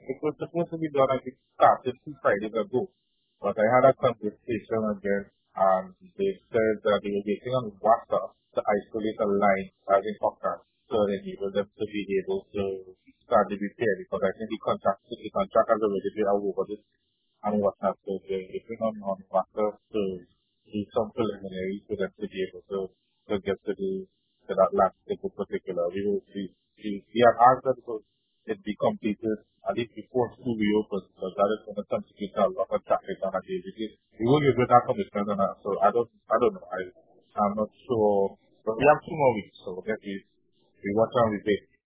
It was supposed to be done, I think, started 2 Fridays ago. But I had a conversation again, and they said that they were waiting on WhatsApp to isolate a line having Hawker to enable them to be able to start the repair because I think the contract has already been awarded and whatnot. So they're waiting on WhatsApp to do some preliminary for them to be able to get to that last step in particular. We had asked that it be completed at least before school reopens because that is going to contribute to a lot of traffic on a daily basis. We will give it that commitment on that. So I don't know. I'm not sure. But we have 2 more weeks, so we watch and we wait.